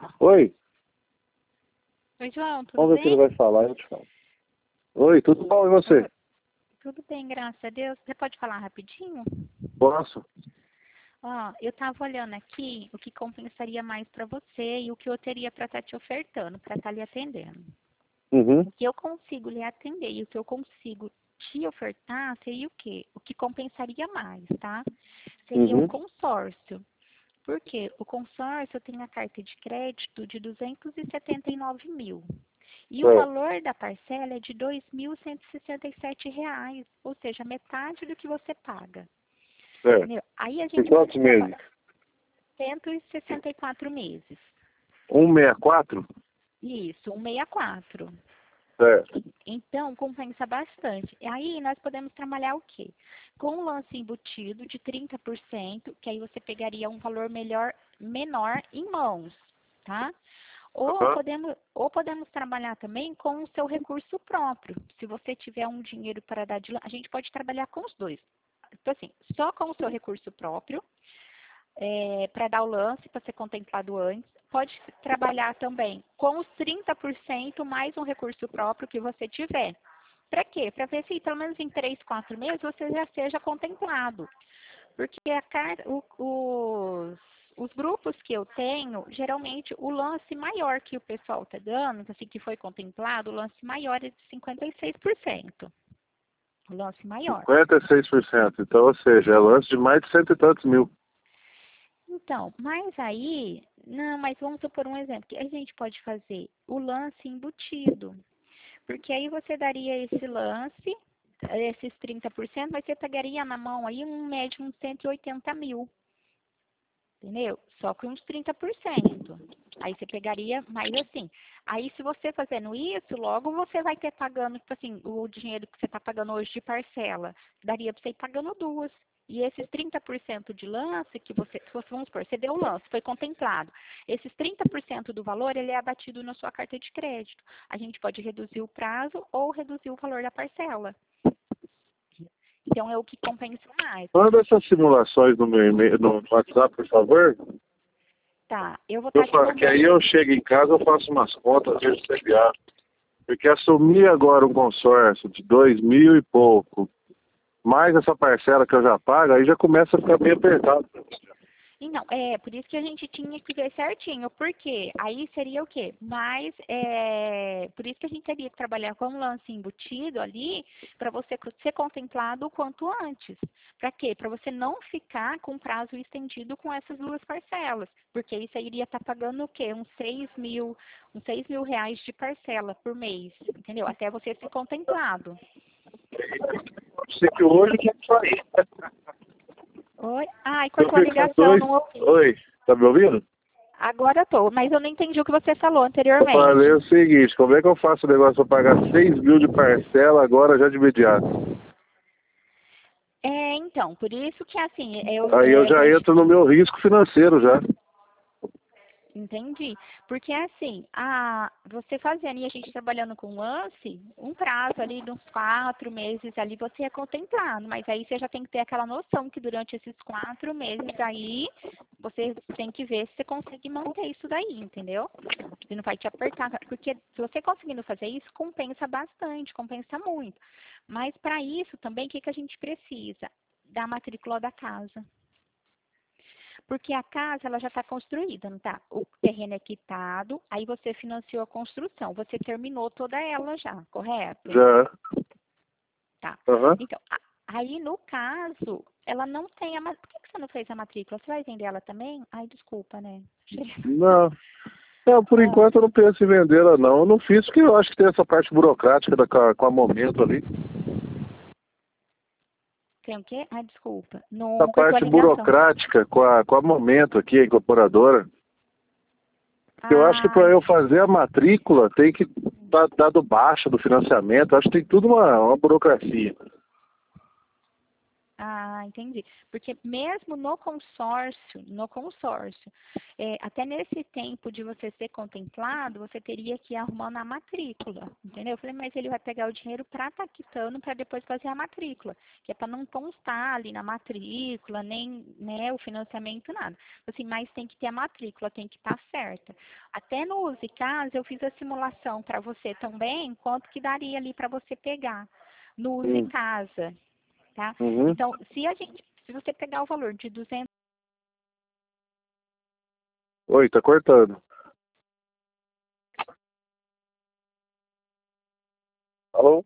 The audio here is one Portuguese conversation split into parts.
Oi, Oi, João, tudo vamos ver o que ele bem? vai falar, eu te falo. Oi, tudo bom, e você? Tudo bem, graças a Deus. Você pode falar rapidinho? Posso? Ó, eu estava olhando aqui o que compensaria mais para você e o que eu teria para estar te ofertando, para estar lhe atendendo. Uhum, O que eu consigo lhe atender e o que eu consigo te ofertar seria o quê? O que compensaria mais, tá? Seria o uhum, consórcio. Por quê? O consórcio tem a carta de crédito de 279 mil. E o é, valor da parcela é de R$ 2.167, ou seja, metade do que você paga. é. Entendeu? Aí a Em gente quantos pode meses? trabalhar 164 meses. 164? Isso, 164. É. Então, compensa bastante. E aí nós podemos trabalhar o quê? Com um lance embutido de 30%, que aí você pegaria um valor menor em mãos, tá? Aham. Ou podemos trabalhar também com o seu recurso próprio. Se você tiver um dinheiro para dar de lance, a gente pode trabalhar com os dois. Então, assim, só com o seu recurso próprio, para dar o lance, para ser contemplado antes. Pode trabalhar também com os 30% mais um recurso próprio que você tiver. Para quê? Para ver se pelo menos em 3, 4 meses você já seja contemplado. Porque os grupos que eu tenho, geralmente o lance maior que o pessoal está dando, assim, que foi contemplado, o lance maior é de 56%. O lance maior. 56%. Então, ou seja, é lance de mais de cento e tantos mil. Então, mas aí, não, mas vamos supor um exemplo, que a gente pode fazer o lance embutido. Porque aí você daria esse lance, esses 30%, mas você pegaria na mão aí um médio uns 180 mil. Entendeu? Só com uns 30%. Aí você pegaria mais assim. Aí se você fazendo isso, logo você vai ter pagando, tipo assim, o dinheiro que você está pagando hoje de parcela. Daria para você ir pagando duas. E esses 30% de lance que você, vamos supor, você deu o lance, foi contemplado. Esses 30% do valor, ele é abatido na sua carta de crédito. A gente pode reduzir o prazo ou reduzir o valor da parcela. Então é o que compensa mais. Manda essas simulações no meu e-mail, no WhatsApp, por favor. Tá, eu vou estar te Que aí mandando. eu chego em casa, eu faço umas contas, vejo se é viável. Porque assumir agora um consórcio de 2.000 e pouco, mais essa parcela que eu já pago, aí já começa a ficar bem apertado. Então, por isso que a gente tinha que ver certinho, porque aí seria o quê? Mas, por isso que a gente teria que trabalhar com um lance embutido ali, para você ser contemplado o quanto antes. Para quê? Para você não ficar com prazo estendido com essas duas parcelas, porque isso aí iria estar pagando o quê? Uns 6 mil reais de parcela por mês, entendeu? Até você ser contemplado. Pode ser que hoje eu quero sair. Oi? Ai, Eu cortou a fico ligação, dois. não ouvi. Oi, tá me ouvindo? Agora tô, mas eu não entendi o que você falou Eu falei anteriormente. o seguinte, como é que eu faço o negócio para pagar 6.000 de parcela agora já de imediato? Então, por isso que assim, Aí eu a já gente entro no meu risco financeiro já. entendi. Porque assim, você fazendo e a gente trabalhando com lance, um prazo ali de uns 4 meses ali você é contemplado, mas aí você já tem que ter aquela noção que durante esses 4 meses aí você tem que ver se você consegue manter isso daí, entendeu? Se não vai te apertar, porque se você conseguindo fazer isso, compensa bastante, compensa muito. Mas para isso também, o que a gente precisa? Da matrícula da casa. Porque a casa ela já está construída, não tá? O terreno é quitado, aí você financiou a construção, você terminou toda ela já, correto? Já. Tá. Aham. Então, aí no caso, ela não tem a matrícula. Por que você não fez a matrícula? Você vai vender ela também? Ai, desculpa, né? Não. Não, por Ah, enquanto eu não penso em vendê-la não. Eu não fiz porque eu acho que tem essa parte burocrática com a Momento ali. tem o quê? Ai, desculpa. Essa Não cortou a parte ligação. burocrática com a Momento aqui, a incorporadora. Eu acho que Ah, para eu fazer a matrícula tem que dar dado baixa do financiamento. Acho que tem tudo uma burocracia. Ah, entendi. Porque mesmo no consórcio, até nesse tempo de você ser contemplado, você teria que ir arrumando a matrícula, entendeu? Eu falei, mas ele vai pegar o dinheiro para estar quitando para depois fazer a matrícula, que é para não constar ali na matrícula, nem, né, o financiamento, nada. Assim, mas tem que ter a matrícula, tem que estar certa. Até no Use Casa, eu fiz a simulação para você também, quanto que daria ali para você pegar no Use Sim. Casa. Tá? Uhum. Então, se você pegar o valor de 200, Oi, tá cortando. Alô?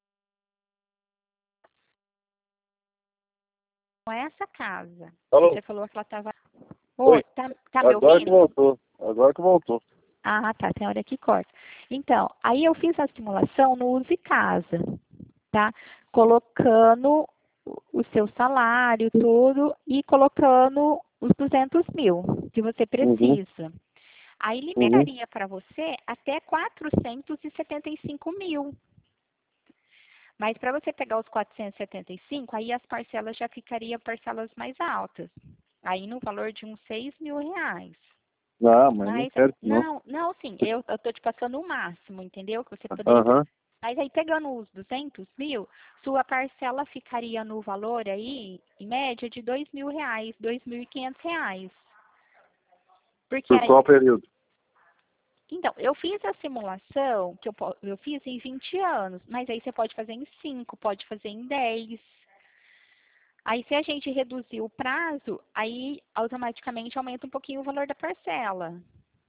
essa casa, Alô? você falou que ela estava... Oi, Oi, tá me agora que ouvindo? voltou. Agora que voltou. Ah, tá, tem hora que corta. Então, aí eu fiz a simulação no Use Casa, tá? Colocando o seu salário, tudo, e colocando os 200 mil que você Uhum. precisa. Aí Uhum. liberaria para você até 475 mil. Mas para você pegar os 475, aí as parcelas já ficariam parcelas mais altas. Aí no valor de uns 6 mil reais. Não, mas não Mas, quero isso não. não, sim, eu tô te passando o máximo, entendeu? Que você poderia ter. Aham. Mas aí pegando os 200 mil, sua parcela ficaria no valor aí, em média, de 2 mil reais, 2.500 reais. Porque Por aí, qual período? então, eu fiz a simulação, que eu fiz em 20 anos, mas aí você pode fazer em 5, pode fazer em 10. Aí, se a gente reduzir o prazo, aí automaticamente aumenta um pouquinho o valor da parcela.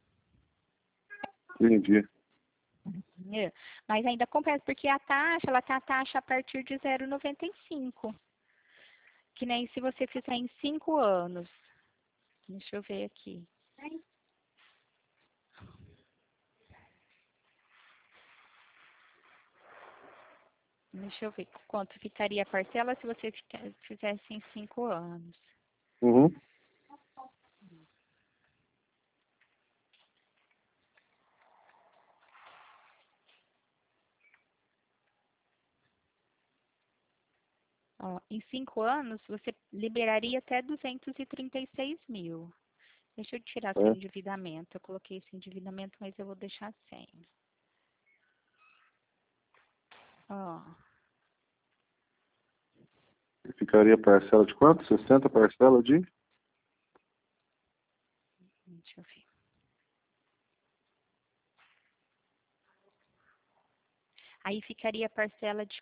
Entendi. Né? Mas ainda compensa, porque a taxa, ela tá a taxa a partir de 0,95. Que nem se você fizer em 5 anos. Deixa eu ver aqui. Deixa eu ver quanto ficaria a parcela se você fizesse em 5 anos. Uhum. Ó, em 5 anos, você liberaria até 236 mil. Deixa eu tirar seu É. endividamento. Eu coloquei esse endividamento, mas eu vou deixar sem. Ó, Ficaria parcela de quanto? 60 parcela de? deixa eu ver. Aí ficaria a parcela de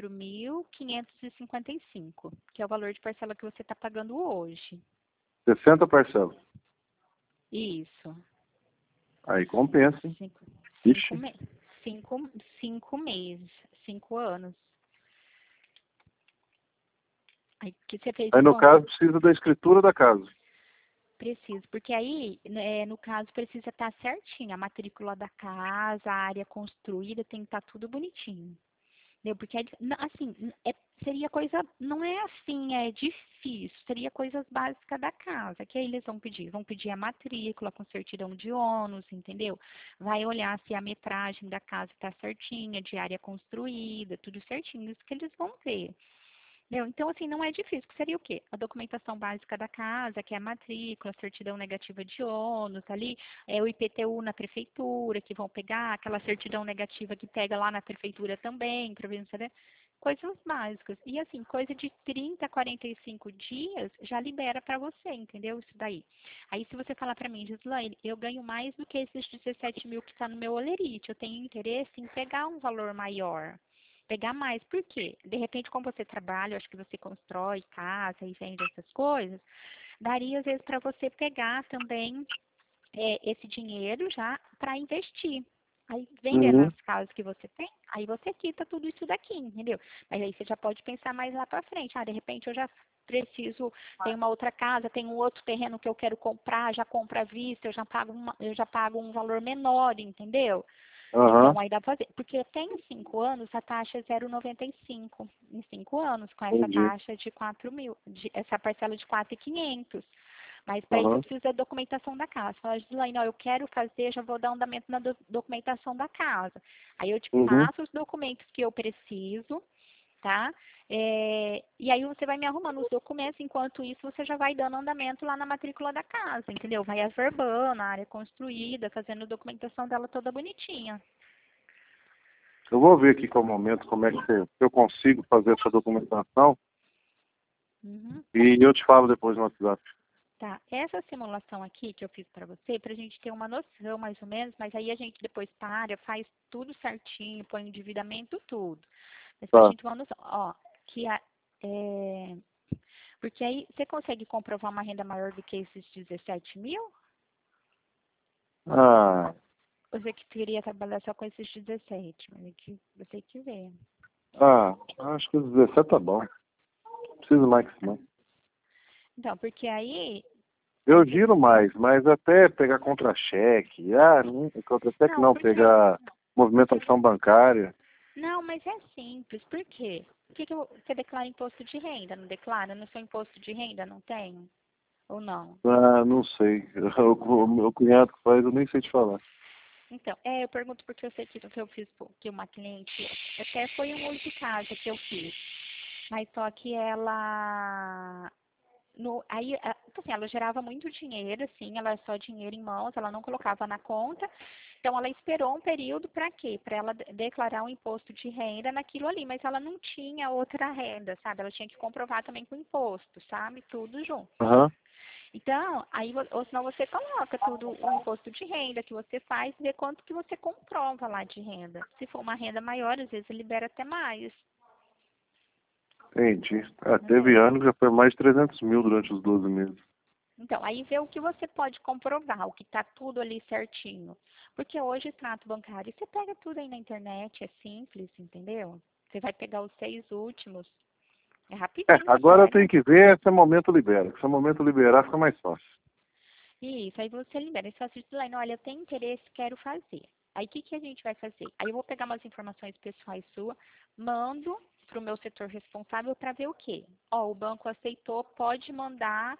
4.555, que é o valor de parcela que você está pagando hoje. 60 parcelas. Isso. Aí compensa, hein? Cinco, cinco, Ixi. me, cinco meses, 5 anos. Aí que você fez Aí no quanto? caso precisa da escritura da casa. Preciso, porque aí, né, no caso, precisa estar certinho. A matrícula da casa, a área construída, tem que estar tudo bonitinho. Entendeu? Porque, assim, seria coisa, não é assim, é difícil, seria coisas básicas da casa, que aí eles vão pedir a matrícula com certidão de ônus, entendeu? Vai olhar se a metragem da casa está certinha, de área construída, tudo certinho, isso que eles vão ver. Entendeu? Então, assim, não é difícil, que seria o quê? A documentação básica da casa, que é a matrícula, a certidão negativa de ônus, ali, o IPTU na prefeitura, que vão pegar, aquela certidão negativa que pega lá na prefeitura também, para ver, sabe? Coisas básicas. E, assim, coisa de 30 a 45 dias já libera para você, entendeu? Isso daí. Aí, se você falar para mim, Gislaine, eu ganho mais do que esses 17 mil que está no meu olerite, eu tenho interesse em pegar um valor maior. Pegar mais. Por quê? De repente, como você trabalha, eu acho que você constrói casa e vende essas coisas, daria às vezes para você pegar também esse dinheiro já para investir. Aí, vendendo Uhum. as casas que você tem, aí você quita tudo isso daqui, entendeu? Mas aí você já pode pensar mais lá para frente. Ah, de repente eu já preciso, tem uma outra casa, tem um outro terreno que eu quero comprar, já compro à vista, eu já pago um valor menor, entendeu? Aham. Então, aí dá para fazer. Porque até em 5 anos, a taxa é 0,95. Em 5 anos, com essa Entendi. taxa de 4 mil, essa parcela de 4.500. Mas para isso eu Aham. preciso da documentação da casa. Fala, Gislaine, não, eu quero fazer, já vou dar andamento na documentação da casa. Aí eu te Uhum. passo os documentos que eu preciso, tá? E aí você vai me arrumando os documentos, enquanto isso você já vai dando andamento lá na matrícula da casa, entendeu? Vai averbando a área construída, fazendo a documentação dela toda bonitinha. Eu vou ver aqui qual momento, como é que eu consigo fazer essa documentação Uhum. e eu te falo depois no WhatsApp. Tá, essa simulação aqui que eu fiz para você, para a gente ter uma noção mais ou menos, mas aí a gente depois para, faz tudo certinho, põe o endividamento, tudo. Mas para a Tá. gente ter uma noção, ó, que porque aí você consegue comprovar uma renda maior do que esses 17 mil? Ah, Ou você que queria trabalhar só com esses 17? Mas é que você que vê. acho que os 17 tá bom. Não preciso mais que isso, não. Então, porque aí... Eu giro mais, mas até pegar contra-cheque. Não, contra-cheque Não, não, porque... pegar movimentação bancária. Não, mas é simples. Por quê? Por que você declara imposto de renda? Não declara? No seu imposto de renda não tem? Ou não? Não sei. O meu cunhado que faz, eu nem sei te falar. Então, eu pergunto porque eu sei que o que eu fiz, que uma cliente, até foi um uso de casa que eu fiz, mas só que ela, tipo assim, ela gerava muito dinheiro, assim, ela só dinheiro em mãos, ela não colocava na conta, então ela esperou um período para quê? Para ela declarar um imposto de renda naquilo ali, mas ela não tinha outra renda, sabe? Ela tinha que comprovar também com o imposto, sabe? Tudo junto. Aham. Então, aí, ou senão você coloca tudo o imposto de renda que você faz e vê quanto que você comprova lá de renda. Se for uma renda maior, às vezes libera até mais. Entendi. Teve Entendeu? ano que já foi mais de 300 mil durante os 12 meses. Então, aí vê o que você pode comprovar, o que está tudo ali certinho. Porque hoje, extrato bancário, você pega tudo aí na internet, é simples, entendeu? Você vai pegar os 6 últimos, é rapidinho, você Agora eu pega. tenho que ver se o momento libera. Se o momento liberar, fica mais fácil. Isso, aí você libera. Aí você assiste lá, olha, eu tenho interesse, quero fazer. Aí o que a gente vai fazer? Aí eu vou pegar umas informações pessoais suas, mando para o meu setor responsável para ver o quê? Ó, o banco aceitou, pode mandar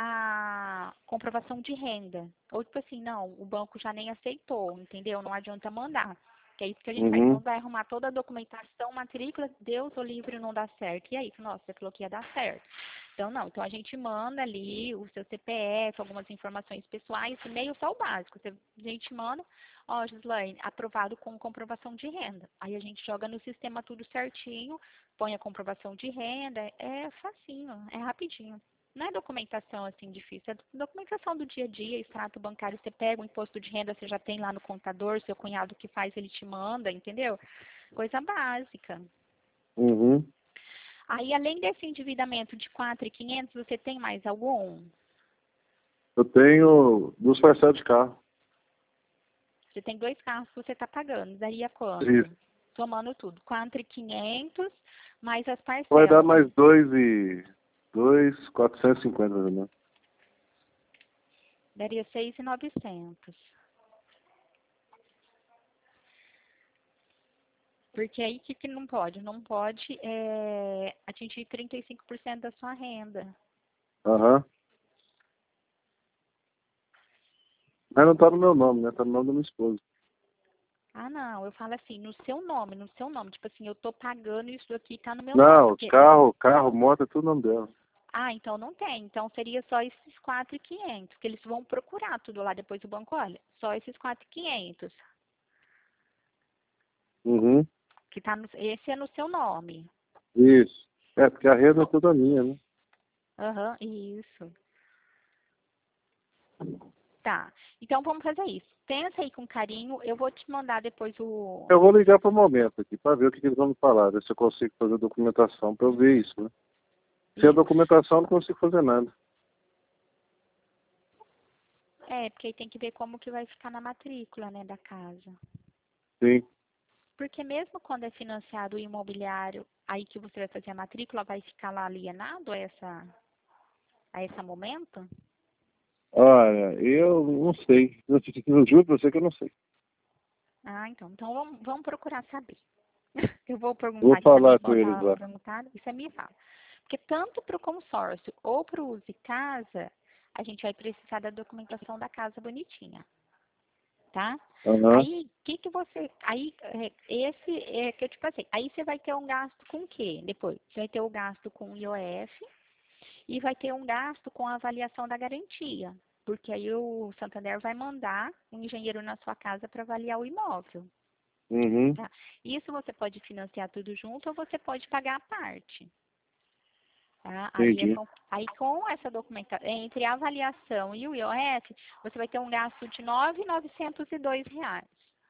a comprovação de renda. Ou tipo assim, não, o banco já nem aceitou, entendeu? Não adianta mandar. Que é isso que a gente faz. Então Uhum. vai arrumar toda a documentação, matrícula, Deus o livre não dá certo. E aí, nossa, você falou que ia dar certo. Então, não. Então, a gente manda ali o seu CPF, algumas informações pessoais, e-mail só o básico. A gente manda, ó, Gislaine, aprovado com comprovação de renda. Aí a gente joga no sistema tudo certinho, põe a comprovação de renda, é facinho, é rapidinho. Não é documentação assim difícil, é documentação do dia a dia, extrato bancário, você pega o imposto de renda, você já tem lá no contador, seu cunhado que faz, ele te manda, entendeu? Coisa básica. Uhum. Aí, além desse endividamento de 4.500, você tem mais algum? Eu tenho 2 parcelas de carro. Você tem 2 carros que você está pagando. Daria quanto? Isso. Somando tudo. 4.500 mais as Vai dar parcelas. mais 2.450, mais ou menos. Daria 6.900. Porque aí o que não pode? Não pode atingir 35% da sua renda. Aham. Mas não tá no meu nome, né? Tá no nome da minha esposa. Ah, não. Eu falo assim, no seu nome, no seu nome. Tipo assim, eu tô pagando isso aqui, tá no meu nome. Não, os Porque carro, moto, é tudo no nome dela. então não tem. Então seria só esses 4.500, que eles vão procurar tudo lá depois do banco, olha, só esses 4.500, Uhum. que tá esse é no seu nome. Isso. Porque a renda é toda minha, né? Aham, isso. Tá. Então vamos fazer isso. Pensa aí com carinho, eu vou te mandar depois o... Eu vou ligar pro momento aqui pra ver o que eles vão me falar, ver se eu consigo fazer a documentação pra eu ver isso, né? Sem a Isso. documentação eu não consigo fazer nada. Porque aí tem que ver como que vai ficar na matrícula, né, da casa. Sim. Porque mesmo quando é financiado o imobiliário, aí que você vai fazer a matrícula, vai ficar lá alienado a esse momento? Olha, eu não sei. Eu juro pra você que eu não sei. Então vamos procurar saber. Eu vou Vou perguntar aqui também, falar vou com eles dar uma lá. perguntada, e você me fala. Porque tanto para o consórcio ou para o Use Casa, a gente vai precisar da documentação da casa bonitinha, tá? Aham. Aí, o que você... Aí, esse é que eu te passei. Aí você vai ter um gasto com o quê? Depois, você vai ter o gasto com o IOF e vai ter um gasto com a avaliação da garantia. Porque aí o Santander vai mandar um engenheiro na sua casa para avaliar o imóvel. Uhum. Tá? Isso você pode financiar tudo junto ou você pode pagar a parte. Tá? Entendi. Aí com essa documentação, entre a avaliação e o IOF, você vai ter um gasto de R$ 9.902.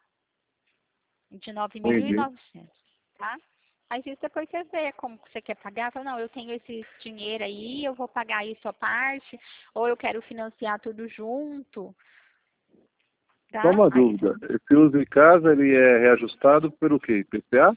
De Entendi. 9.900, tá? Aí isso depois você vê como que você quer pagar. Fala, não, eu tenho esse dinheiro aí, eu vou pagar isso à parte, ou eu quero financiar tudo junto, Só tá? uma Aí, dúvida. Esse uso em casa, ele é reajustado pelo quê? IPCA?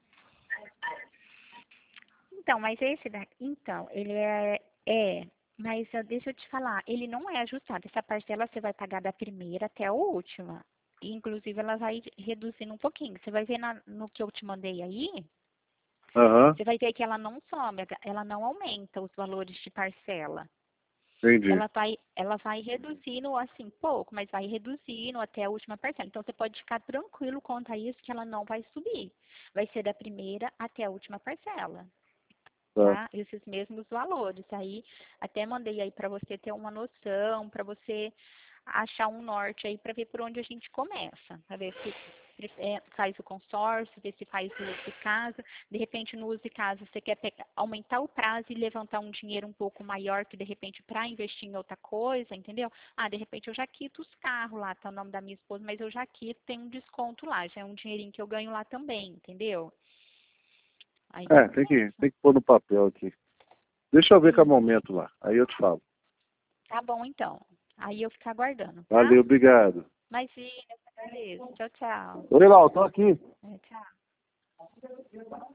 então, mas esse daqui, então, ele mas deixa eu te falar, ele não é ajustado. Essa parcela você vai pagar da primeira até a última. E, inclusive, ela vai reduzindo um pouquinho. Você vai ver no que eu te mandei aí, Aham. você vai ver que ela não some, ela não aumenta os valores de parcela. Entendi. Ela vai reduzindo assim pouco, mas vai reduzindo até a última parcela. Então você pode ficar tranquilo quanto a isso que ela não vai subir. Vai ser da primeira até a última parcela, Tá. tá? Esses mesmos valores. Aí até mandei aí para você ter uma noção, para você achar um norte aí para ver por onde a gente começa, para ver se faz o consórcio, ver se faz o uso de casa. De repente, no uso de casa, você quer aumentar o prazo e levantar um dinheiro um pouco maior que, de repente, para investir em outra coisa, entendeu? Ah, de repente, eu já quito os carros lá, tá o nome da minha esposa, mas eu já quito, tem um desconto lá, já é um dinheirinho que eu ganho lá também, entendeu? Aí É, começa. tem que pôr no papel aqui. Deixa eu ver com o Isso. momento lá. Aí eu te falo. Tá bom, então. Aí eu fico aguardando, tá? Valeu, obrigado. Imagina, eu agradeço. Tchau, tchau. Oi, Lau, tô aqui. Tchau.